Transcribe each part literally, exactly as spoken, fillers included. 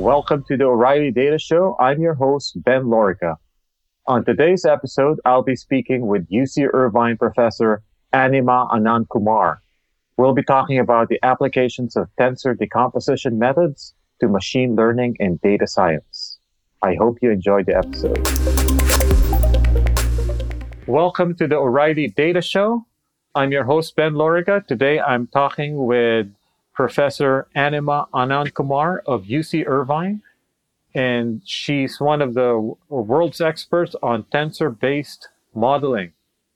Welcome to the O'Reilly Data Show. I'm your host, Ben Lorica. On today's episode, I'll be speaking with U C Irvine professor Anima Anand Kumar. We'll be talking about the applications of tensor decomposition methods to machine learning and data science. I hope you enjoyed the episode. Welcome to the O'Reilly Data Show. I'm your host, Ben Lorica. Today, I'm talking with Professor Anima Anand Kumar of U C Irvine, and she's one of the world's experts on tensor-based modeling.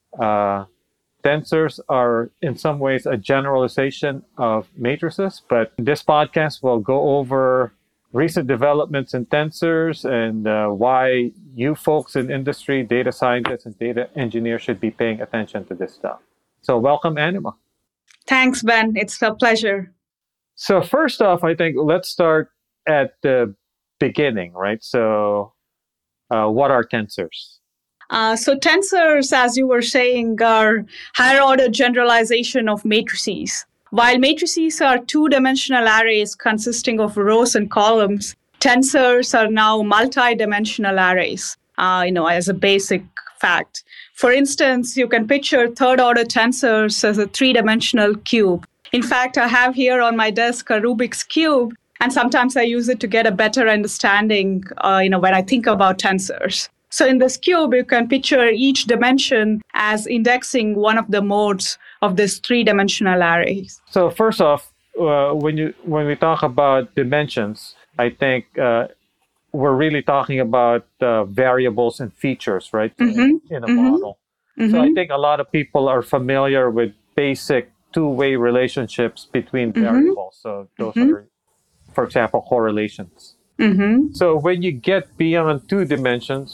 Uh, tensors are in some ways a generalization of matrices, but this podcast will go over recent developments in tensors and uh, why you folks in industry, data scientists and data engineers should be paying attention to this stuff. So welcome, Anima. Thanks, Ben. It's a pleasure. So first off, I think let's start at the beginning, right? So uh, what are tensors? Uh, so tensors, as you were saying, are higher order generalization of matrices. While matrices are two-dimensional arrays consisting of rows and columns, tensors are now multi-dimensional arrays, uh, you know, as a basic fact. For instance, you can picture third-order tensors as a three-dimensional cube. In fact, I have here on my desk a Rubik's Cube, and sometimes I use it to get a better understanding, uh, you know, when I think about tensors. So in this cube, you can picture each dimension as indexing one of the modes of this three-dimensional array. So first off, uh, when you when we talk about dimensions, I think uh, we're really talking about uh, variables and features, right, mm-hmm. in, in a mm-hmm. model. Mm-hmm. So I think a lot of people are familiar with basic two-way relationships between mm-hmm. variables. So those mm-hmm. are, for example, correlations. Mm-hmm. So when you get beyond two dimensions,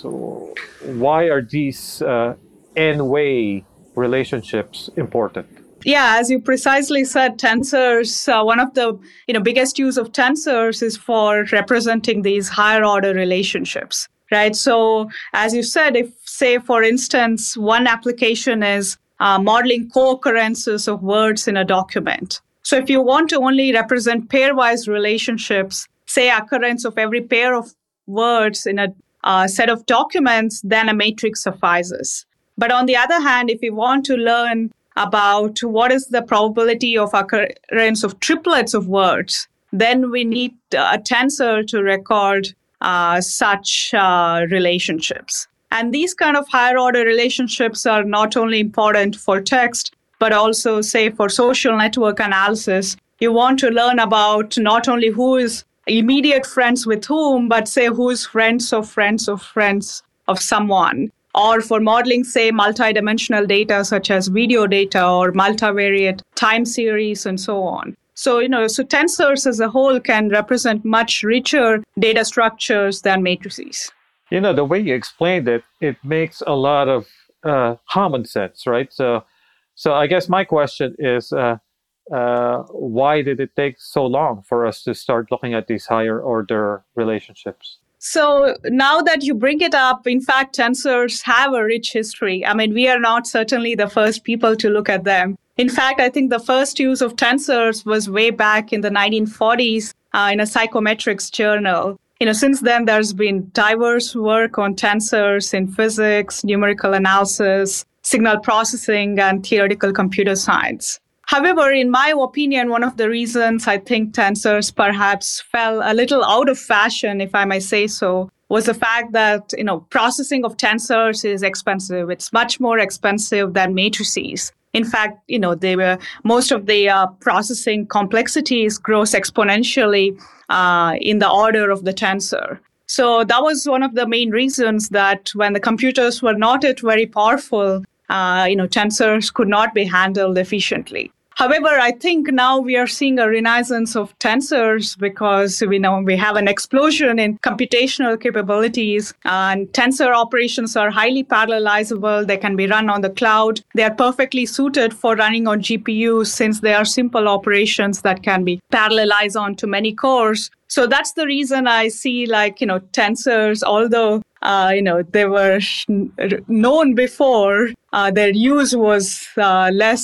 why are these uh, n-way relationships important? Yeah, as you precisely said, tensors, uh, one of the you know biggest use of tensors is for representing these higher order relationships, right? So as you said, if say, for instance, one application is uh, modeling co-occurrences of words in a document. So if you want to only represent pairwise relationships, say occurrence of every pair of words in a uh, set of documents, then a matrix suffices. But on the other hand, if you want to learn about what is the probability of occurrence of triplets of words, then we need a tensor to record uh, such uh, relationships. And these kind of higher order relationships are not only important for text, but also, say, for social network analysis. You want to learn about not only who is immediate friends with whom, but say who is friends of friends of friends of someone. Or for modeling, say, multidimensional data such as video data or multivariate time series and so on. So, you know, so tensors as a whole can represent much richer data structures than matrices. You know, the way you explained it, it makes a lot of uh, common sense, right? So, so I guess my question is, uh, uh, why did it take so long for us to start looking at these higher order relationships? So now that you bring it up, in fact, tensors have a rich history. I mean, we are not certainly the first people to look at them. In fact, I think the first use of tensors was way back in the nineteen forties uh, in a psychometrics journal. You know, since then, there's been diverse work on tensors in physics, numerical analysis, signal processing, and theoretical computer science. However, in my opinion, one of the reasons I think tensors perhaps fell a little out of fashion, if I may say so, was the fact that, you know, processing of tensors is expensive. It's much more expensive than matrices. In fact, you know, they were most of the uh, processing complexities grows exponentially uh, in the order of the tensor. So that was one of the main reasons that when the computers were not yet very powerful, uh, you know, tensors could not be handled efficiently. However, I think now we are seeing a renaissance of tensors because we know we have an explosion in computational capabilities, and tensor operations are highly parallelizable. They can be run on the cloud. They are perfectly suited for running on G P Us since they are simple operations that can be parallelized onto many cores. So that's the reason I see, like, you know, tensors, although Uh, you know, they were known before, uh, their use was uh, less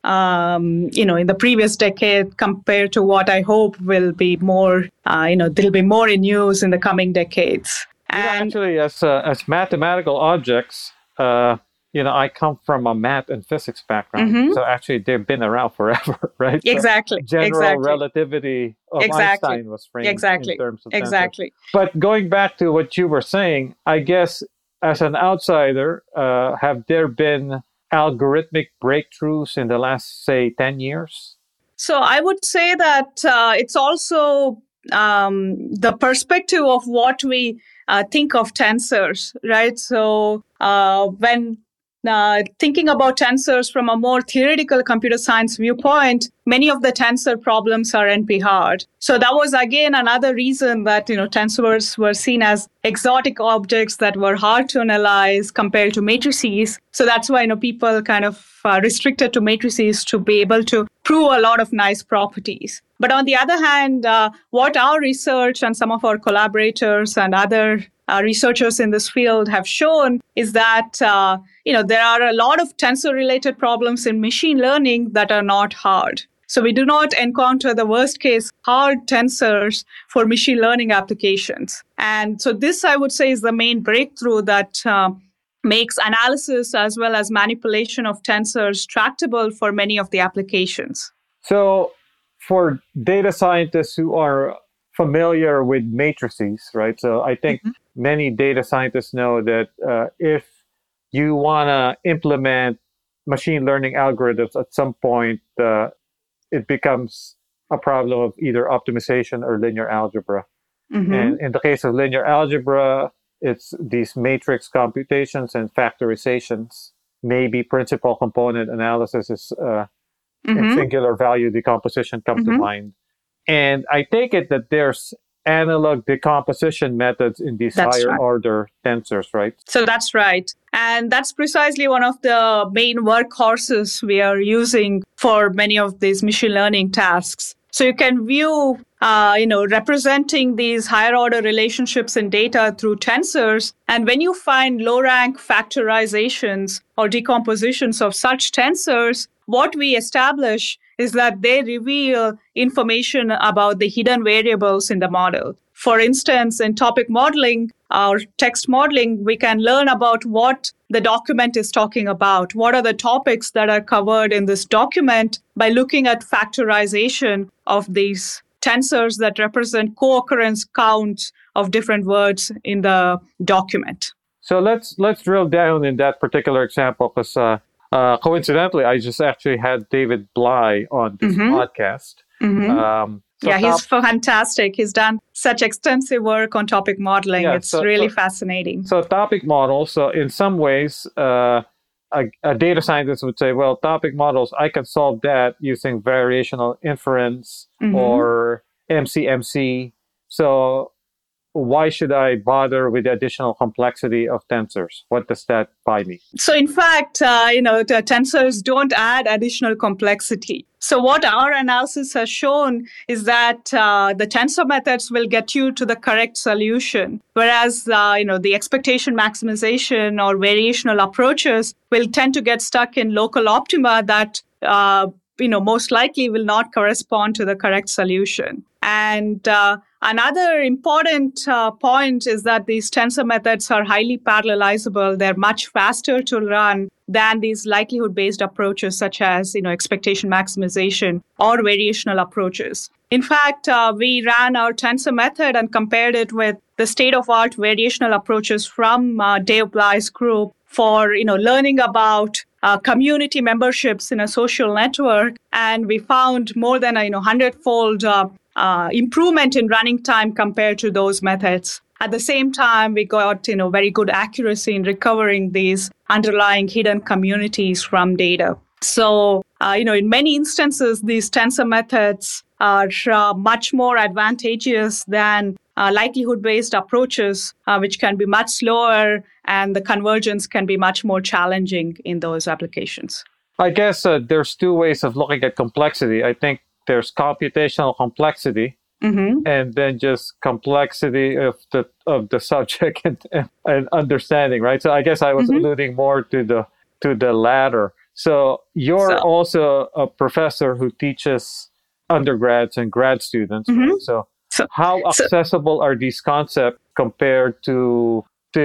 um, you know, in the previous decade compared to what I hope will be more, uh, you know, there'll be more in use in the coming decades. You know, And actually, as uh, as mathematical objects, uh, you know, I come from a math and physics background, Mhm. so actually they've been around forever, right? So exactly, general exactly, relativity of exactly, Einstein was framed in exactly, terms of tensors. exactly. But going back to what you were saying, I guess as an outsider, uh, have there been algorithmic breakthroughs in the last, say, ten years? So I would say that uh, it's also um, the perspective of what we uh, think of tensors, right? So uh, when uh, thinking about tensors from a more theoretical computer science viewpoint, many of the tensor problems are N P hard. So that was again another reason that you know tensors were seen as exotic objects that were hard to analyze compared to matrices. So that's why you know people kind of uh, restricted to matrices to be able to prove a lot of nice properties. But on the other hand, uh, what our research and some of our collaborators and other uh, researchers in this field have shown is that uh, you know there are a lot of tensor-related problems in machine learning that are not hard. So we do not encounter the worst case hard tensors for machine learning applications. And so this, I would say, is the main breakthrough that uh, makes analysis as well as manipulation of tensors tractable for many of the applications. So for data scientists who are familiar with matrices, right? So I think Mhm. many data scientists know that uh, if you want to implement machine learning algorithms at some point, uh, it becomes a problem of either optimization or linear algebra. Mm-hmm. And in the case of linear algebra, it's these matrix computations and factorizations. Maybe principal component analysis is uh, and Mm-hmm. singular value decomposition come to Mm-hmm. mind. And I take it that there's analog decomposition methods in these That's higher right. order tensors, right? So that's right. And that's precisely one of the main workhorses we are using for many of these machine learning tasks. So you can view, uh, you know, representing these higher order relationships in data through tensors. And when you find low rank factorizations or decompositions of such tensors, what we establish is that they reveal information about the hidden variables in the model. For instance, in topic modeling or text modeling, we can learn about what the document is talking about. What are the topics that are covered in this document by looking at factorization of these tensors that represent co-occurrence counts of different words in the document. So let's let's drill down in that particular example because uh, uh, coincidentally, I just actually had David Bly on this Mhm. podcast. Mhm. Um, so yeah, he's top- fantastic. He's done such extensive work on topic modeling. Yeah, it's so- really so- fascinating. So topic models. So in some ways, uh, a, a data scientist would say, well, topic models, I can solve that using variational inference Mhm. or M C M C. So why should I bother with the additional complexity of tensors? What does that buy me? So in fact, uh, you know, the tensors don't add additional complexity. So what our analysis has shown is that uh, the tensor methods will get you to the correct solution, whereas uh, you know the expectation maximization or variational approaches will tend to get stuck in local optima that uh, you know most likely will not correspond to the correct solution. And uh, another important uh, point is that these tensor methods are highly parallelizable. They're much faster to run than these likelihood-based approaches such as you know, expectation maximization or variational approaches. In fact, uh, we ran our tensor method and compared it with the state-of-art variational approaches from uh, Dave Bly's group for you know, learning about uh, community memberships in a social network. And we found more than a you know, hundred-fold uh, Uh, improvement in running time compared to those methods. At the same time, we got you know very good accuracy in recovering these underlying hidden communities from data. So uh, you know in many instances, these tensor methods are uh, much more advantageous than uh, likelihood-based approaches, uh, which can be much slower, and the convergence can be much more challenging in those applications. I guess uh, there's two ways of looking at complexity. I think there's computational complexity, Mm-hmm. and then just complexity of the of the subject and, and understanding, right? So I guess I was Mm-hmm. alluding more to the to the latter. So you're So, also a professor who teaches undergrads and grad students, mhm. right? So so, how so accessible are these concepts compared to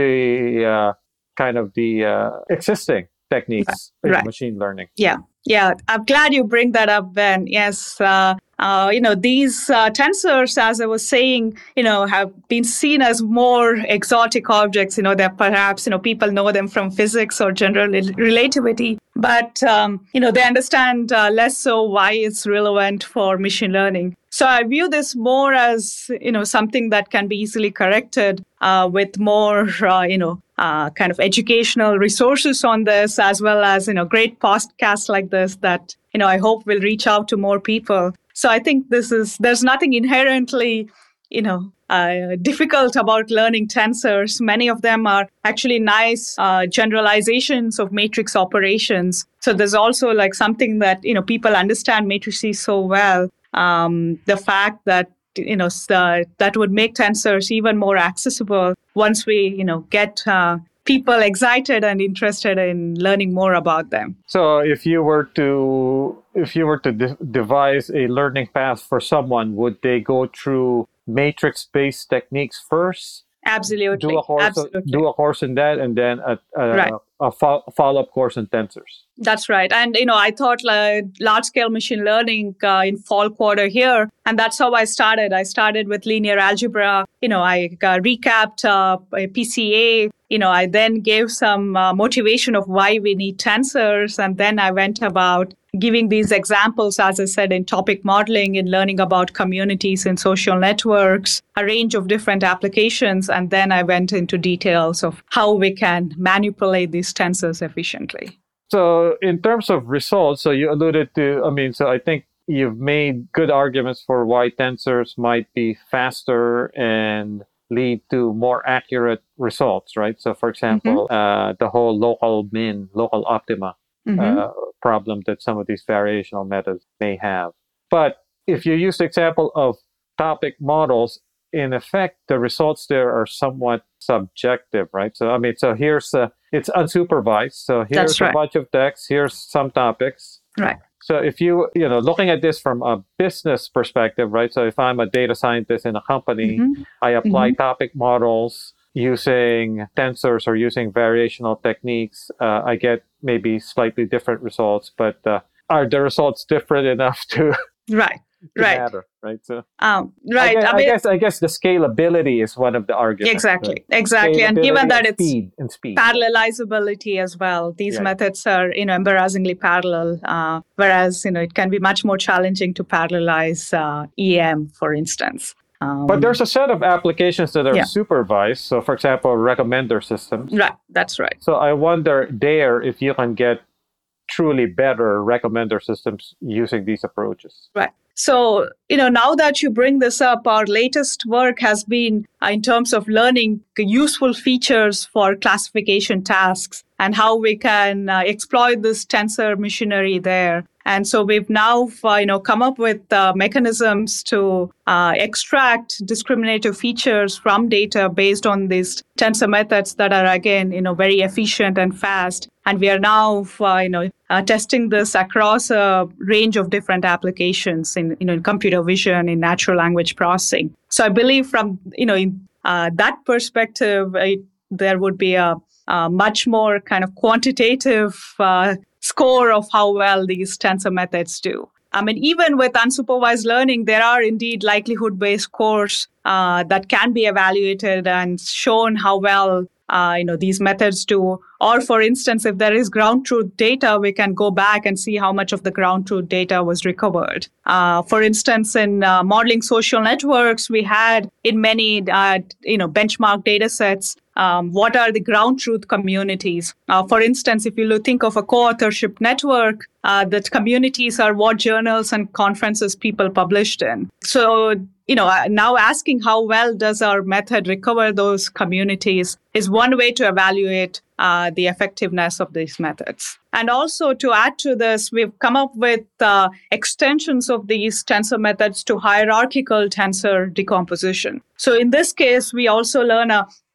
the uh, kind of the uh, existing right, techniques in right. machine learning? Yeah, yeah. I'm glad you bring that up, Ben. Yes, uh, uh, you know, these uh, tensors, as I was saying, you know, have been seen as more exotic objects. You know, that perhaps, you know, people know them from physics or general rel- relativity, but, um, you know, they understand uh, less so why it's relevant for machine learning. So I view this more as, you know, something that can be easily corrected uh, with more, uh, you know, uh, kind of educational resources on this, as well as, you know, great podcasts like this that, you know, I hope will reach out to more people. So I think this is, there's nothing inherently, you know, uh, difficult about learning tensors. Many of them are actually nice uh, generalizations of matrix operations. So there's also like something that, you know, people understand matrices so well. Um, the fact that you know uh, that would make tensors even more accessible once we you know get uh, people excited and interested in learning more about them. So if you were to if you were to de- devise a learning path for someone, would they go through matrix-based techniques first, do a Absolutely, course absolutely. do a course in that, and then a, Right. a, a fo- follow-up course in tensors? That's right. And, you know, I thought like large scale machine learning uh, in fall quarter here. And that's how I started. I started with linear algebra. You know, I uh, recapped uh, P C A. You know, I then gave some uh, motivation of why we need tensors. And then I went about giving these examples, as I said, in topic modeling, in learning about communities and social networks, a range of different applications. And then I went into details of how we can manipulate these tensors efficiently. So in terms of results, so you alluded to, I mean, so I think you've made good arguments for why tensors might be faster and lead to more accurate results, right? So for example, Mm-hmm. uh, the whole local min, local optima Mm-hmm. uh, problem that some of these variational methods may have. But if you use the example of topic models, in effect, the results there are somewhat subjective, right? So, I mean, so here's a, it's unsupervised. So here's That's a right. bunch of text, here's some topics. Right. So if you, you know, looking at this from a business perspective, right? So if I'm a data scientist in a company, Mm-hmm. I apply Mm-hmm. topic models using tensors or using variational techniques. Uh, I get maybe slightly different results, but uh, are the results different enough to, Right. to Right. matter, right? So Um, I right. guess, I I mean, guess I guess the scalability is one of the arguments, right? exactly. Exactly. And given Scalability that and it's speed and speed. parallelizability as well, these Yeah, yeah. methods are, you know, embarrassingly parallel. Uh, whereas, you know, it can be much more challenging to parallelize uh, E M, for instance. But Um, there's a set of applications that are yeah. supervised. So, for example, recommender systems. Right. That's right. So I wonder there if you can get truly better recommender systems using these approaches. Right. So, you know, now that you bring this up, our latest work has been uh, in terms of learning useful features for classification tasks and how we can uh, exploit this tensor machinery there. And so we've now, uh, you know, come up with uh, mechanisms to uh, extract discriminative features from data based on these tensor methods that are, again, you know, very efficient and fast. And we are now, uh, you know, uh, testing this across a range of different applications in, you know, in computer vision, in natural language processing. So I believe from, you know, in uh, that perspective, it, there would be a, a much more kind of quantitative uh, score of how well these tensor methods do. I mean, even with unsupervised learning, there are indeed likelihood-based scores uh, that can be evaluated and shown how well uh, you know these methods do. Or, for instance, if there is ground truth data, we can go back and see how much of the ground truth data was recovered. Uh, for instance, in uh, modeling social networks, we had in many uh, you know benchmark data sets. Um, what are the ground truth communities? Uh, for instance, if you look, think of a co-authorship network, uh, that communities are what journals and conferences people published in. So, you know, now asking how well does our method recover those communities is one way to evaluate uh, the effectiveness of these methods. And also to add to this, we've come up with uh, extensions of these tensor methods to hierarchical tensor decomposition. So in this case, we also learn a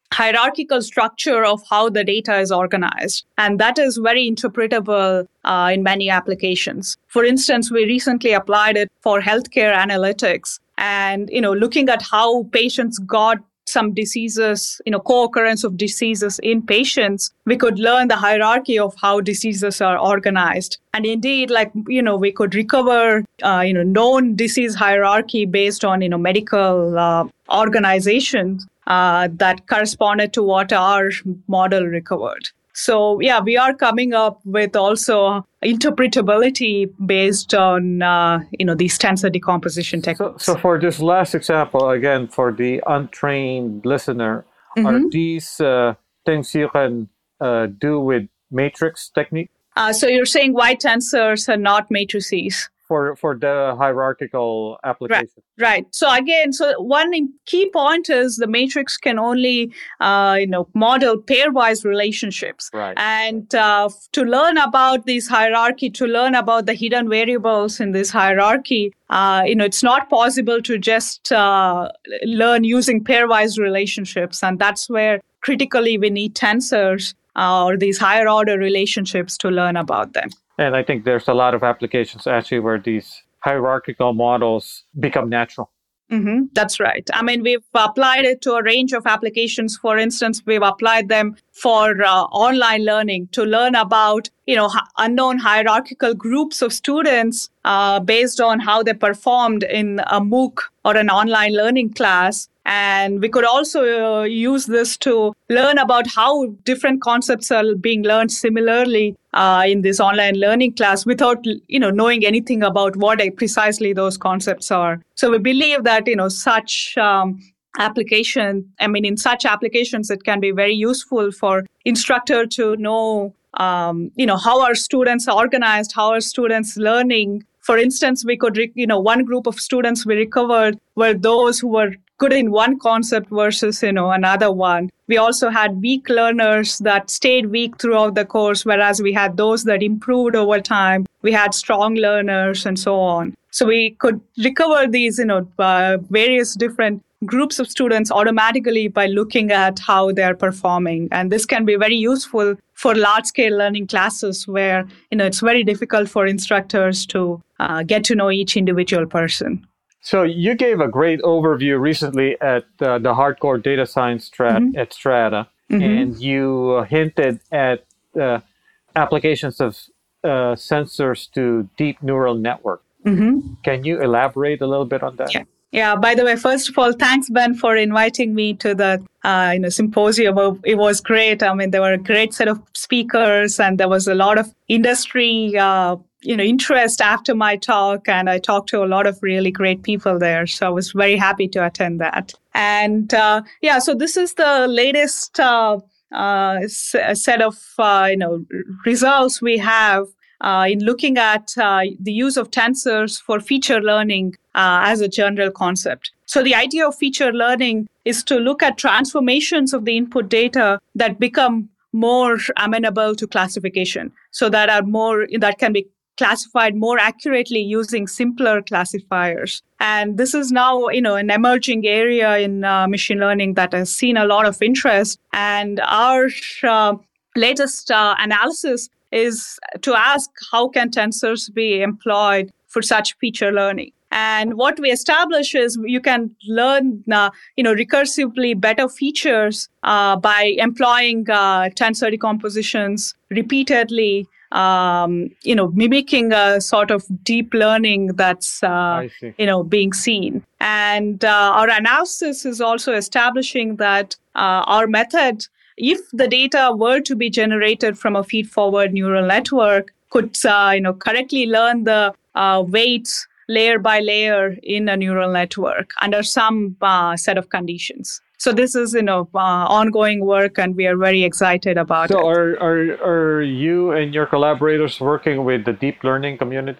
hierarchical structure of how the data is organized. And that is very interpretable uh, in many applications. For instance, we recently applied it for healthcare analytics and, you know, looking at how patients got some diseases, you know, co-occurrence of diseases in patients, we could learn the hierarchy of how diseases are organized. And indeed, like, you know, we could recover, uh, you know, known disease hierarchy based on, you know, medical uh, organizations uh, that corresponded to what our model recovered. So, yeah, we are coming up with also interpretability based on, uh, you know, these tensor decomposition techniques. So, so for this last example, again, for the untrained listener, mm-hmm. are these uh, things you can uh, do with matrix technique? Uh, so you're saying why tensors are not matrices? For for the hierarchical application. Right, right. So again, so one key point is the matrix can only, uh, you know, model pairwise relationships. Right. And uh, to learn about this hierarchy, to learn about the hidden variables in this hierarchy, uh, you know, it's not possible to just uh, learn using pairwise relationships. And that's where critically we need tensors uh, or these higher order relationships to learn about them. And I think there's a lot of applications actually where these hierarchical models become natural. Mm-hmm. That's right. I mean, we've applied it to a range of applications. For instance, we've applied them for uh, online learning to learn about, you know, h- unknown hierarchical groups of students uh, based on how they performed in a MOOC or an online learning class. And we could also uh, use this to learn about how different concepts are being learned similarly uh, in this online learning class without, you know, knowing anything about what precisely those concepts are. So we believe that, you know, such um, application, I mean, in such applications, it can be very useful for instructor to know, um, you know, how our students are organized, how are students learning. For instance, we could, you know, one group of students we recovered were those who were good in one concept versus, you know, another one. We also had weak learners that stayed weak throughout the course, whereas we had those that improved over time. We had strong learners and so on. So we could recover these, you know, uh, various different groups of students automatically by looking at how they're performing. And this can be very useful for large-scale learning classes where, you know, it's very difficult for instructors to uh, get to know each individual person. So you gave a great overview recently at uh, the Hardcore Data Science strat- mm-hmm. at Strata, mm-hmm. and you hinted at uh, applications of uh, sensors to deep neural network. Mm-hmm. Can you elaborate a little bit on that? Yeah. Yeah. By the way, first of all, thanks, Ben, for inviting me to the uh, you know symposium. It was great. I mean, there were a great set of speakers, and there was a lot of industry uh, you know interest after my talk, and I talked to a lot of really great people there. So I was very happy to attend that. And uh, yeah, so this is the latest uh, uh, set of uh, you know results we have. Uh, in looking at uh, the use of tensors for feature learning uh, as a general concept. So the idea of feature learning is to look at transformations of the input data that become more amenable to classification, so that are more that can be classified more accurately using simpler classifiers. And this is now, you know, an emerging area in uh, machine learning that has seen a lot of interest. And our uh, latest uh, analysis is to ask how can tensors be employed for such feature learning. And what we establish is you can learn, uh, you know, recursively better features uh, by employing uh, tensor decompositions repeatedly, um, you know, mimicking a sort of deep learning that's, uh, you know, being seen. And uh, our analysis is also establishing that uh, our method, if the data were to be generated from a feed-forward neural network, could uh, you know correctly learn the uh, weights layer by layer in a neural network under some uh, set of conditions. So this is you know uh, ongoing work, and we are very excited about so it. So are, are are you and your collaborators working with the deep learning community?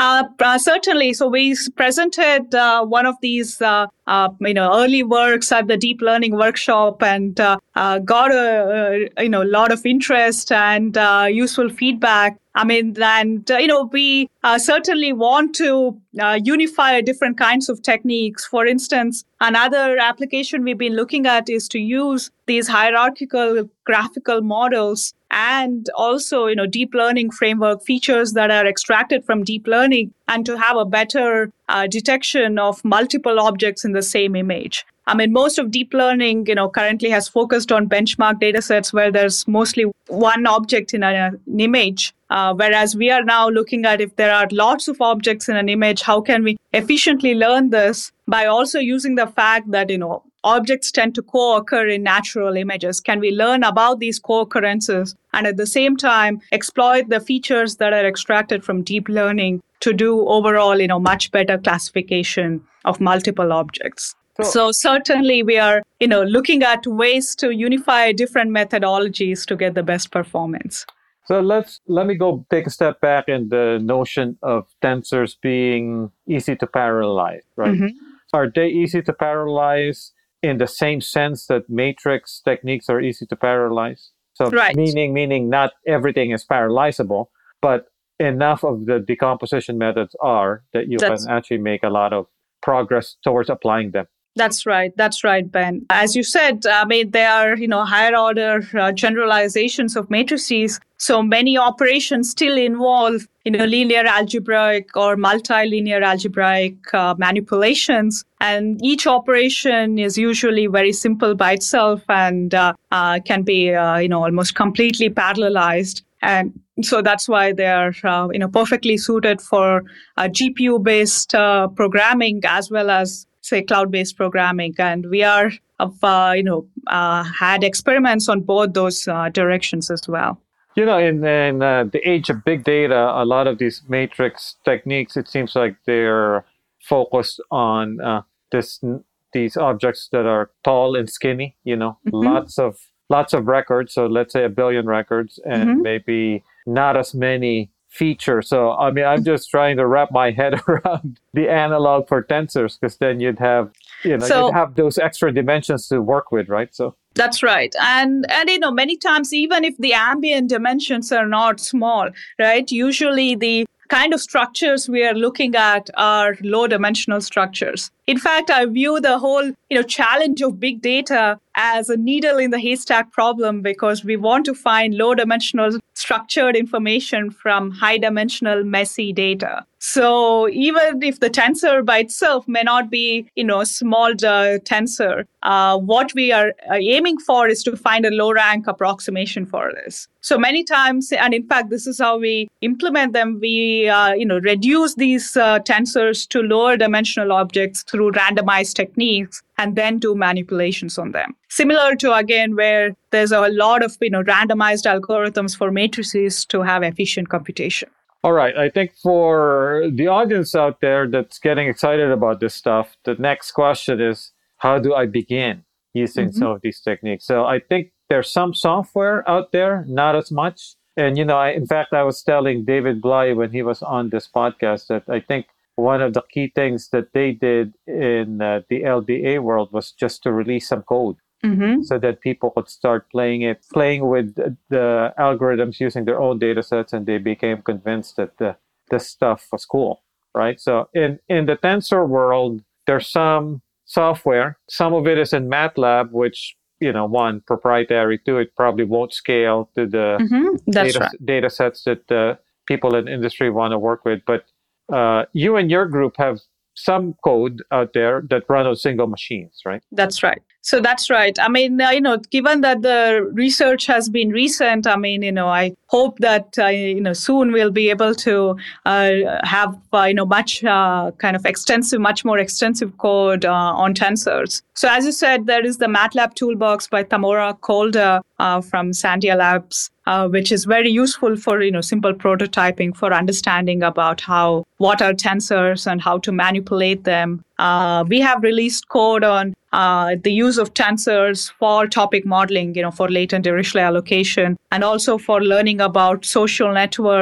Uh, uh, certainly. So we s- presented uh, one of these, uh, uh, you know, early works at the deep learning workshop, and uh, uh, got a, a you know lot of interest and uh, useful feedback. I mean, and uh, you know, we uh, certainly want to uh, unify different kinds of techniques. For instance, another application we've been looking at is to use these hierarchical graphical models and also, you know, deep learning framework features that are extracted from deep learning, and to have a better uh, detection of multiple objects in the same image. I mean, most of deep learning, you know, currently has focused on benchmark data sets where there's mostly one object in a, an image. Uh, whereas we are now looking at, if there are lots of objects in an image, how can we efficiently learn this by also using the fact that, you know, objects tend to co-occur in natural images? Can we learn about these co-occurrences and at the same time exploit the features that are extracted from deep learning to do overall, you know, much better classification of multiple objects? So, So certainly we are, you know, looking at ways to unify different methodologies to get the best performance. so let's let me go take a step back in the notion of tensors being easy to parallelize, right? Mhm. Are they easy to parallelize in the same sense that matrix techniques are easy to parallelize? So Right. meaning meaning not everything is parallelizable, but enough of the decomposition methods are that you That's can actually make a lot of progress towards applying them. That's right. That's right, Ben. As you said, I mean, they are, you know, higher order uh, generalizations of matrices. So many operations still involve, you know, linear algebraic or multilinear algebraic uh, manipulations. And each operation is usually very simple by itself and uh, uh, can be, uh, you know, almost completely parallelized. And so that's why they are, uh, you know, perfectly suited for uh, G P U-based uh, programming as well as, say, cloud-based programming. And we are, uh, you know, uh, had experiments on both those uh, directions as well. You know, in, in uh, the age of big data, a lot of these matrix techniques, it seems like they're focused on uh, this these objects that are tall and skinny. You know, Mhm. lots of lots of records. So let's say a billion records, and Mhm. maybe not as many features. So I mean, I'm just trying to wrap my head around the analog for tensors, because then you'd have you know So you'd have those extra dimensions to work with, right? So. that's right. And, and, you know, many times, even if the ambient dimensions are not small, right, usually the kind of structures we are looking at are low dimensional structures. In fact, I view the whole, you know, challenge of big data as a needle in the haystack problem, because we want to find low dimensional structured information from high dimensional messy data. So even if the tensor by itself may not be, you know, a small uh, tensor, uh, what we are uh, aiming for is to find a low rank approximation for this. So many times, and in fact, this is how we implement them. We, uh, you know, reduce these uh, tensors to lower dimensional objects through randomized techniques, and then do manipulations on them. Similar to, again, where there's a lot of, you know, randomized algorithms for matrices to have efficient computation. All right. I think for the audience out there that's getting excited about this stuff, the next question is, how do I begin using Mm-hmm. some of these techniques? So I think there's some software out there, not as much. And, you know, I, in fact, I was telling David Bly when he was on this podcast that I think one of the key things that they did in uh, the L D A world was just to release some code. Mm-hmm. So that people could start playing it, playing with the algorithms using their own data sets, and they became convinced that the, this stuff was cool, right? So in, in the tensor world, there's some software. Some of it is in MATLAB, which, you know, one, proprietary, two, it probably won't scale to the Mm-hmm. That's data, right. data sets that uh, people in industry want to work with. But uh, you and your group have some code out there that run on single machines, right? That's right. So that's right. I mean, uh, you know, given that the research has been recent, I mean, you know, I hope that, uh, you know, soon we'll be able to uh, have, uh, you know, much uh, kind of extensive, much more extensive code uh, on tensors. So as you said, there is the MATLAB toolbox by Tamora Kolda uh, from Sandia Labs, uh, which is very useful for, you know, simple prototyping, for understanding about how, what are tensors and how to manipulate them. Uh, we have released code on uh, the use of tensors for topic modeling, you know, for latent Dirichlet allocation, and also for learning about social networks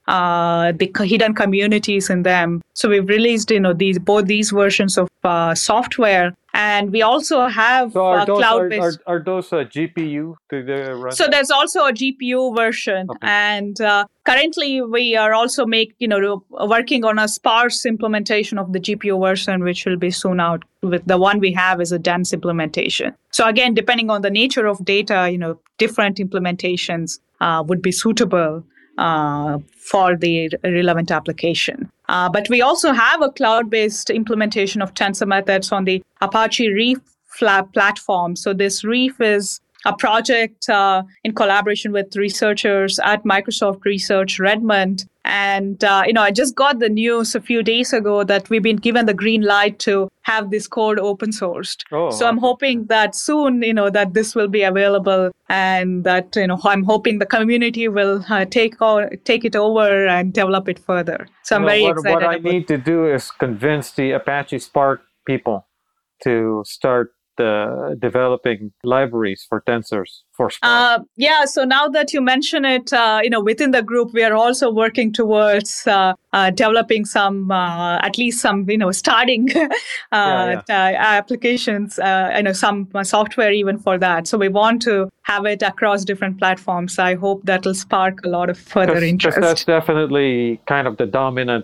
uh, the co- hidden communities in them. So we've released, you know, these both these versions of uh, software, and we also have So are uh, those are, are, cloud-based. are those uh, G P U to the run? So there's also a G P U version, Okay. and uh, currently we are also make you know working on a sparse implementation of the G P U version, which will be soon out. With the one we have is a dense implementation. So again, depending on the nature of data, you know, different implementations uh, would be suitable uh, for the relevant application. Uh, but we also have a cloud-based implementation of tensor methods on the Apache Reef Flap platform. So this Reef is a project uh, in collaboration with researchers at Microsoft Research Redmond. And, uh, you know, I just got the news a few days ago that we've been given the green light to have this code open sourced. Oh, so I'm awesome. hoping that soon, you know, that this will be available and that, you know, I'm hoping the community will uh, take, o- take it over and develop it further. So I'm Well, very what, excited what I about need to do is convince the Apache Spark people to start uh, developing libraries for tensors for Spark. Uh, yeah, so now that you mention it, uh, you know, within the group, we are also working towards uh, uh, developing some, uh, at least some, you know, starting uh, Yeah, uh, applications, uh, you know, some uh, software even for that. So we want to have it across different platforms. I hope that will spark a lot of further because interest. that's definitely kind of the dominant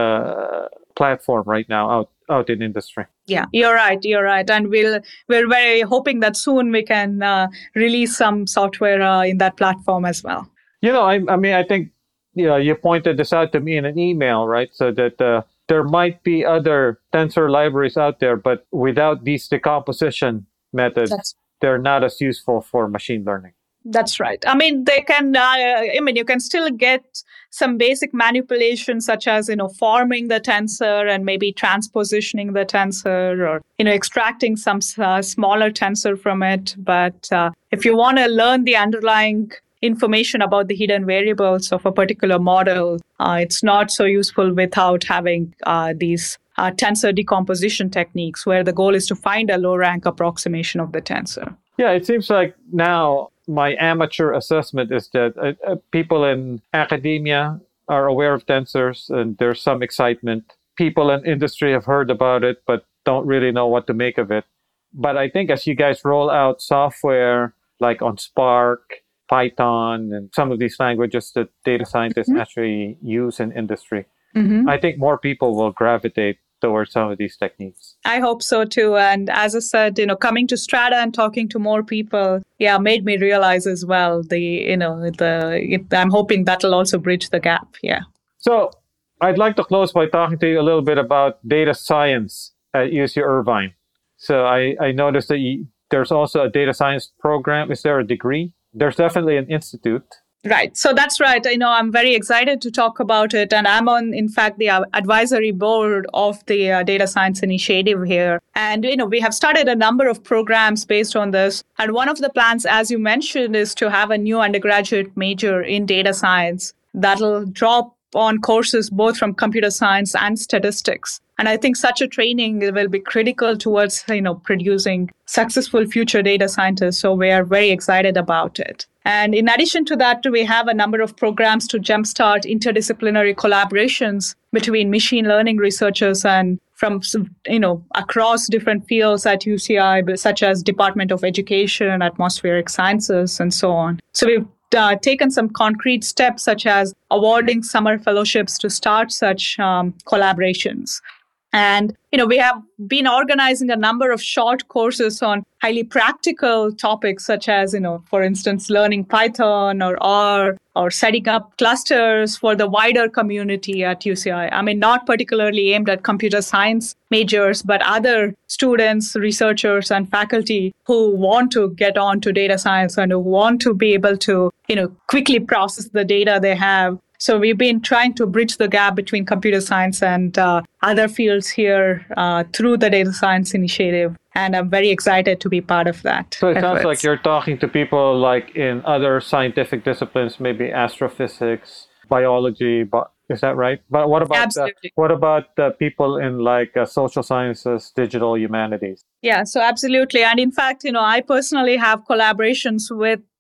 uh, platform right now out out in industry. Yeah, you're right. You're right, and we'll we're very hoping that soon we can uh, release some software uh, in that platform as well. You know, I, I mean, I think you know you pointed this out to me in an email, right? So that uh, there might be other tensor libraries out there, but without these decomposition methods, That's they're not as useful for machine learning. That's right. I mean, they can. Uh, I mean, you can still get some basic manipulations, such as you know, forming the tensor and maybe transpositioning the tensor, or you know, extracting some uh, smaller tensor from it. But uh, if you want to learn the underlying information about the hidden variables of a particular model, uh, it's not so useful without having uh, these uh, tensor decomposition techniques, where the goal is to find a low rank approximation of the tensor. Yeah, it seems like now my amateur assessment is that uh, uh, people in academia are aware of tensors and there's some excitement. People in industry have heard about it, but don't really know what to make of it. But I think as you guys roll out software like on Spark, Python, and some of these languages that data scientists mm-hmm. actually use in industry, mm-hmm. I think more people will gravitate towards some of these techniques. I hope so too. And as I said, you know, coming to Strata and talking to more people, yeah, made me realize as well the, you know, the, it, I'm hoping that'll also bridge the gap. Yeah. So I'd like to close by talking to you a little bit about data science at U C Irvine. So I, I noticed that you, there's also a data science program. Is there a degree? There's definitely an institute. Right. So that's right. I know I'm very excited to talk about it. And I'm on, in fact, the advisory board of the uh, data science initiative here. And, you know, we have started a number of programs based on this. And one of the plans, as you mentioned, is to have a new undergraduate major in data science that'll drop on courses both from computer science and statistics. And I think such a training will be critical towards, you know, producing successful future data scientists. So we are very excited about it. And in addition to that, we have a number of programs to jumpstart interdisciplinary collaborations between machine learning researchers and from, you know, across different fields at U C I, such as Department of Education, Atmospheric Sciences, and so on. So we've Uh, taken some concrete steps, such as awarding summer fellowships to start such um, collaborations. And, you know, we have been organizing a number of short courses on highly practical topics, such as, you know, for instance, learning Python or R, or setting up clusters for the wider community at U C I. I mean, not particularly aimed at computer science majors, but other students, researchers, and faculty who want to get on to data science and who want to be able to, you know, quickly process the data they have. So we've been trying to bridge the gap between computer science and uh, other fields here uh, through the data science initiative. And I'm very excited to be part of that. So it efforts. sounds like you're talking to people like in other scientific disciplines, maybe astrophysics, biology, but is that right? But what about Absolutely. Uh, what about uh, people in like uh, social sciences, digital humanities? Yeah, so absolutely. And in fact, you know, I personally have collaborations with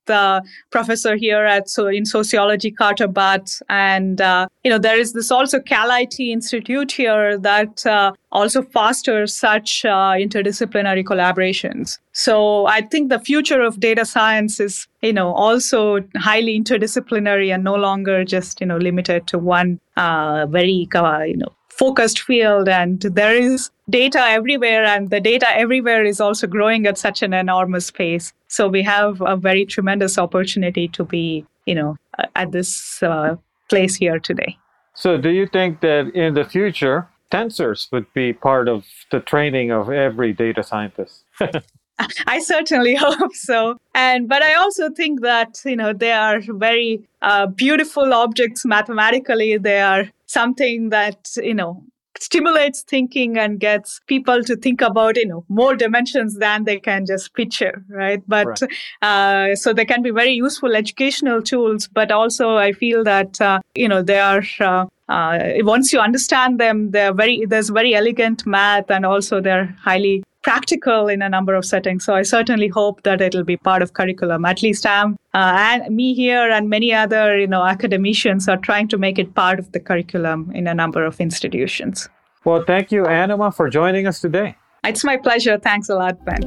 the professor here at so in sociology, Carter Butt, and uh, you know there is this also Cal I T Institute here that uh, also fosters such uh, interdisciplinary collaborations. So I think the future of data science is you know also highly interdisciplinary and no longer just you know limited to one uh, very uh, you know focused field, and there is data everywhere, and the data everywhere is also growing at such an enormous pace. So we have a very tremendous opportunity to be, you know, at this uh, place here today. So do you think that in the future, tensors would be part of the training of every data scientist? I certainly hope so. And but I also think that, you know, they are very uh, beautiful objects mathematically. They are something that, you know, stimulates thinking and gets people to think about, you know, more dimensions than they can just picture, right? But right. Uh, so they can be very useful educational tools, but also I feel that, uh, you know, they are, uh, uh, once you understand them, they're very, there's very elegant math, and also they're highly practical in a number of settings. So I certainly hope that it'll be part of curriculum. At least I'm, uh, and me here and many other, you know, academicians are trying to make it part of the curriculum in a number of institutions. Well, thank you, Anima, for joining us today. It's my pleasure. Thanks a lot, Ben.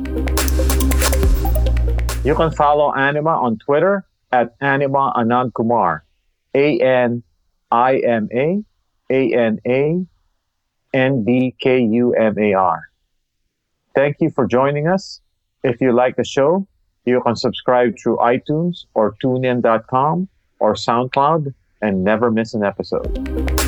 You can follow Anima on Twitter at Anima Anand Kumar, A N I M A A N A N D K U M A R. Thank you for joining us. If you like the show, you can subscribe through iTunes or tune in dot com or SoundCloud and never miss an episode.